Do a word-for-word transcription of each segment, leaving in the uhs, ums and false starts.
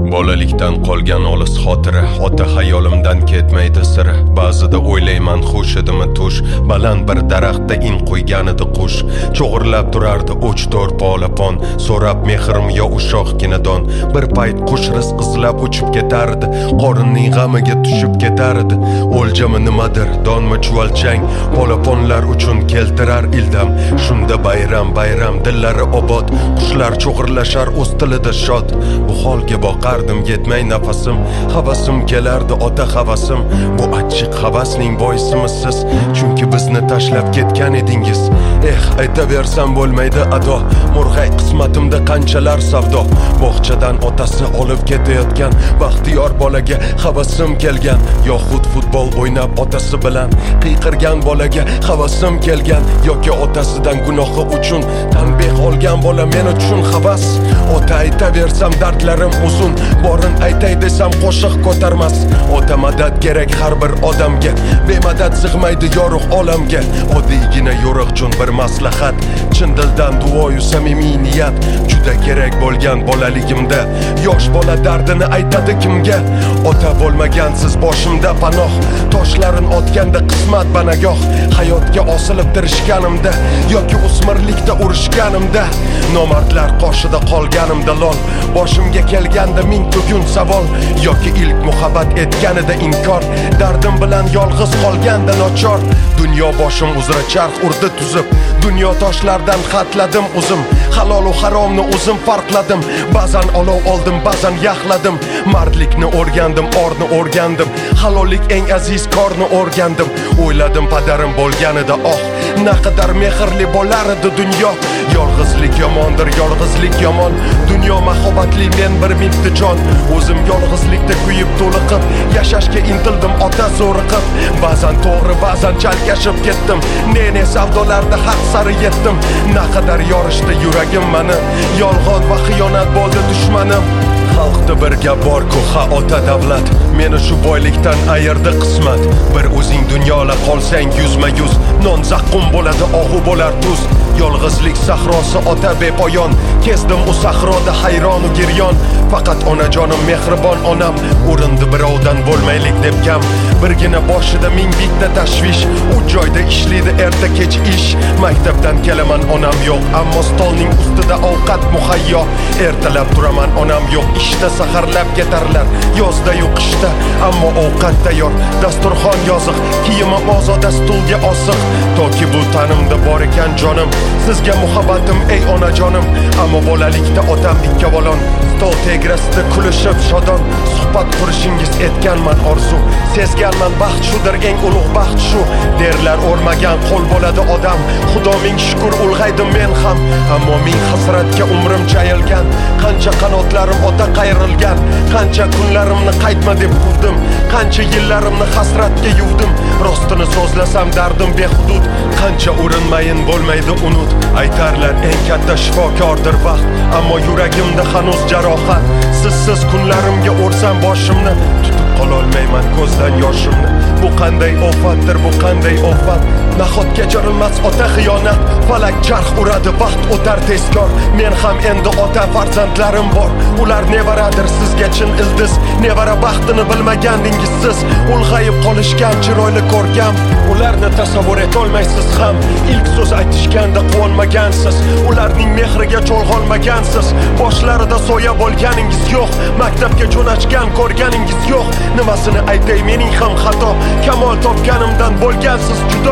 Bolalikdan qolgan olis xotira, ota xayolimdan ketmaydi sira. Ba'zida o'ylayman xush edimi tush, baland bir daraxtda in qo'ygan edi qush. Cho'g'irlab turardi o'ch-to'rt polapon, so'rab mehrim yo ushoqginadan. Bir payt qush rizq izlab uchib ketardi, qorinning g'amiga tushib ketardi. O'ljami nimadir, donmi chuvalchang, polaponlar uchun keltirar ildam. Shunda bayram bayram dillari obod, qushlar cho'g'irlashar o'z tilida shod. Bu holga boqardim yetmay nafasim, havasim kelardi ota havasim. Bu achchiq havasning boisimi siz? Chunki bizni tashlab ketgan edingiz. Eh, aytaversam bo'lmaydi ado, murg'ay qismatimda qanchalar savdo. Bog'chadan otasi olib ketayotgan baxtiyor bolaga havasim kelgan. Yoxud futbol o'ynab otasi bilan qiyqirgan bolaga havasim kelgan. Yoki otasidan gunohi uchun tanbeh olgan bola men uchun havas. Ota aytaversam dardlarim uzun, borin aytay desam qo'shiq ko'tarmas. Ota madad kerak har bir odamga, bemadad sig'maydi yorug' olamga. Oddiygina yo'riq jun bir maslahat, chin dildan duoyu samimiy niyat. Juda kerak bo'lgan bolaligimda, yosh bola dardini aytadi kimga? Ota bo'lmagansiz boshimda panoh, toshlarin otganda qismat banagoh. Hayotga osilib tirishganimda yoki o'smirlikda urishganimda, nomardlar qoshida qolganimda lol. Boshimga kelganda ming tugun savol, yoki ilk muhabbat etganida inkor. Dardim bilan yolg'iz qolganda nochor. Dunyo boshim uzra charx urdi tuzib, dunyo toshlardan xatladim o'zim. Halol va haromni o'zim farqladim, ba'zan olov oldim, ba'zan yaxladim. Mardlikni o'rgandim, orni o'rgandim, halollik eng aziz korni o'rgandim. O'yladim padarim bo'lganida oh, naqadar mehrli bo'lar edi dunyo. Yolg'izlik yomondir, yolg'izlik yomon. Dunyo mahobatli, men bir mingta jon. O'zim yolg'izlikda kuyib to'liqib yashashga intildim ota zo'riqib. Ba'zan to'g'ri, ba'zan chalkashib ketdim, ne-ne savdolarda haq sari yetdim. Naqadar yorishdi yuragim mani, yolg'on va xiyonat bo'ldi dushmanim. Xalqda bir gap bor-ku, ha ota davlat, meni shu boylikdan ayirdi qismat. Bir o'zing dunyola qolsang yuzma yuz, non zaqqum bo'ladi, ohu bo'lar tuz. Yolg'izlik sahrosi ota bepoyon, kezdim u sahroda hayron u giryon. Faqat onajonim mehribon onam, urindi birovdan bo'lmaylik deb kam. Birgina boshida ming bitta tashvish, u joyda ishlaydi erta kech ish. Maktabdan kelaman onam yo'q, ammo stolning ustida ovqat muhayyo. Ertalab turaman onam yo'q, ishda saharlab ketarlar, yozda yo'q qishda, ammo ovqat tayyor. Dasturxon yoziq, kiyimi ozoda stulga osiq. Toki bu tanimda bor ekan jonim, sizga muhabbatim ey onajonim. Ammo bolalikda otam ikkavolon, stol tegrasida kulishib shodon. Suhbat qurishingiz etganman orzu, sezganman baxt shudir, eng ulug' baxt shu. Derlar o'rmagan qo'l bo'ladi odam, xudo ming shukr ulg'aydim men ham. Ammo ming hasratga umrim chayilgan, qancha qanotlarim ota qayrilgan. Qancha kunlarimni qaytma deb quvdim, qancha yillarimni hasratga yuvdim. Rostini so'zlasam dardim behudud, qancha urinmayin bo'lmaydi unut. Aytarlar eng katta shifokordir vaqt, ammo yuragimda hanuz jarohat. Sizsiz kunlarimga o'rsam boshimni, tutib qololmayman ko'zdan yoshimni. Bu qanday ofatdir, bu qanday ofat. Nahot kechirilmas ota xiyonat, falak charx uradi, vaqt o'tar tezkor. Men ham endi ota farzandlarim bor, ular nevaradir sizga chin ildiz. Nevara baxtini bilmagandingiz siz, ulg'ayib qolishgan chiroyli ko'rkam. Ularni tasavvur etolmaysiz ham, ilk so'z aytishganda quvonmagansiz. Ularning mehriga cho'lg'olmagansiz, boshlarida soya bo'lganingiz yo'q. Maktabga jo'nachgan ko'rganingiz yo'q. Nimasini aytay, mening ham xato, kamol topganimdan bo'lgansiz judo.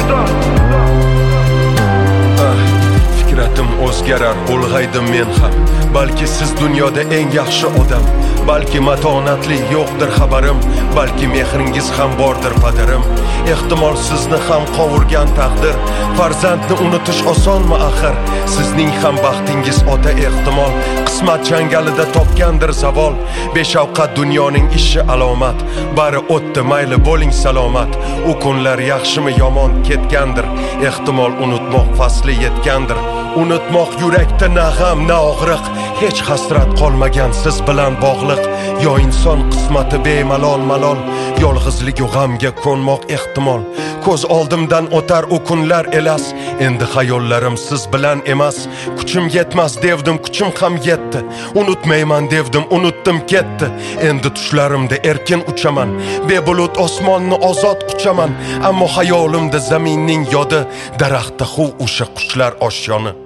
Fikratim o'zgarar, ulg'aydim men ham. Balki siz dunyoda eng yaxshi odam, balki matonatli yo'qdir xabarim, balki mehringiz ham bordir padarim. Ehtimol sizni ham qovurgan taqdir, farzandni unutish osonmi axir? Sizning ham baxtingiz ota ehtimol, qismat jangalida topgandir zavol. Beshavqat dunyoning ishi alomat, bari o'tdi mayli bo'ling salomat. U kunlar yaxshimi yomon ketgandir, ehtimol unutmoq fasli yetgandir. Unutmoq yurakda na g'am na og'riq, hech hasrat qolmagan siz bilan bog'liq. Yo inson qismati bemalol malol, yolg'izlik u g'amga ko'nmoq ehtimol. Ko'z oldimdan o'tar u kunlar elas, endi xayollarim siz bilan emas. Kuchim yetmas devdim, kuchim ham yetdi. Unutmayman devdim, unutdim ketdi. Endi tushlarimda erkin uchaman, bebulut osmonni ozod quchaman. Ammo xayolimda zaminning yodi, daraxtda huv o'sha qushlar oshyoni.